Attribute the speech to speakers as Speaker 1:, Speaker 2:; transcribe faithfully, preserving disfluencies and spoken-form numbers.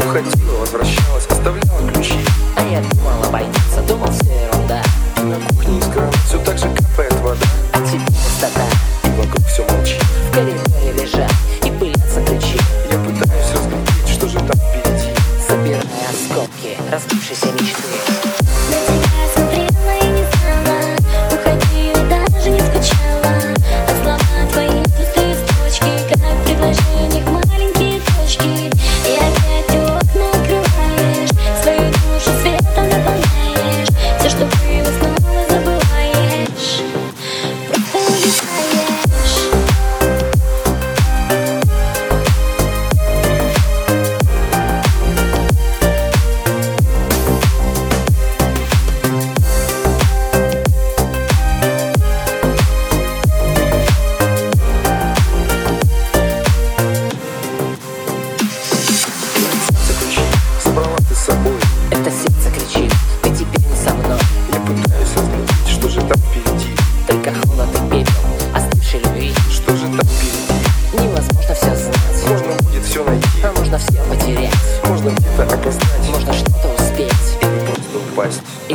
Speaker 1: Уходила, возвращалась, оставляла ключи.
Speaker 2: А я думал обойдется, думал все ерунда.
Speaker 1: На кухне из крана все так же капает вода.
Speaker 2: А теперь пустота,
Speaker 1: И вокруг все молчит.
Speaker 2: в коридоре лежат и пылятся ключи.
Speaker 1: Я пытаюсь разглядеть, что же там впереди.
Speaker 2: Собирая осколки разбившейся мечты.
Speaker 3: На тебя смотрела и не знала, уходила, даже не скучала. А слова твои пустые строчки, как в предложениях маленькие точки. И опять ты окна открываешь, свою душу светом наполняешь. Все, что было, снова забываешь, просто улетаешь.
Speaker 1: Забрала ты с собой.
Speaker 2: Это сердце кричит, ты теперь не со мной.
Speaker 1: Я пытаюсь разглядеть, что же там впереди.
Speaker 2: Только холод и пепел остывшей любви.
Speaker 1: Что же там впереди.
Speaker 2: Невозможно все знать,
Speaker 1: Можно будет все найти,
Speaker 2: а можно все потерять.
Speaker 1: можно где-то опознать,
Speaker 2: Можно что-то успеть.
Speaker 1: или просто упасть.